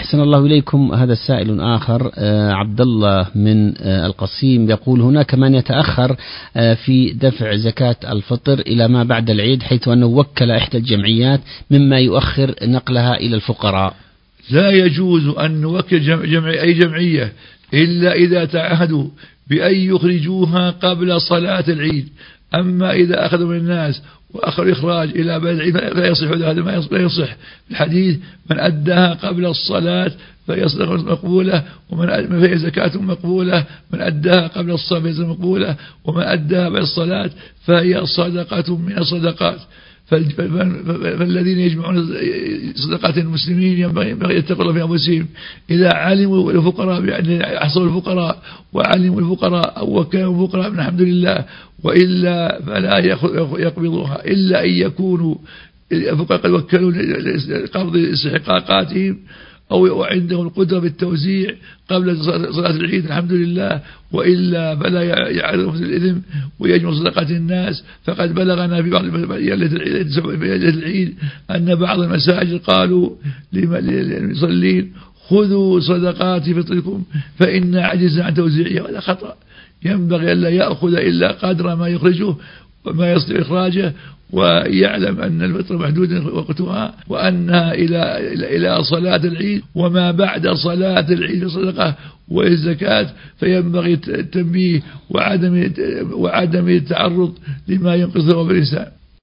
أحسن الله إليكم. هذا سائل آخر عبد الله من القصيم يقول: هناك من يتأخر في دفع زكاة الفطر إلى ما بعد العيد، حيث أنه وكل إحدى الجمعيات مما يؤخر نقلها إلى الفقراء. لا يجوز أن نوكل أي جمعية إلا إذا تعهدوا بأن يخرجوها قبل صلاة العيد. أما إذا أخذوا من الناس وأخر إخراج إلى بعد العيد لا يصح، هذا ما يصح. الحديث: من أداها قبل الصلاة فهي صدقة مقبولة، فهي زكاة مقبولة. من أداها قبل الصلاة فهي زكاة مقبولة، ومن أداها بعد الصلاة فهي صدقة من الصدقات. فالذين يجمعون صدقات المسلمين ينبغي يتقوا الله في أنفسهم. إذا علموا الفقراء بأن حصلوا الفقراء وعلموا الفقراء أو وكانوا الفقراء من الحمد لله، وإلا فلا يقبضوها إلا أن يكونوا الفقراء قد وكلوا قبض استحقاقاتهم أو عندهم القدرة بالتوزيع قبل صلاة العيد الحمد لله، وإلا فلا يعرض الإثم ويجمع صدقات الناس. فقد بلغنا في بعض ليلة العيد أن بعض المساجد قالوا للمصلين: خذوا صدقات فطركم فإن عجز عن توزيعها. وهذا خطأ. ينبغي ألا يأخذ إلا قدر ما يخرجه وما يستطيع إخراجه، ويعلم أن الفطر محدود وقتها، وأنها إلى صلاة العيد وما بعد صلاة العيد صدقة والزكاة. فينبغي التنبيه وعدم التعرض لما ينقذ ثواب الإنسان.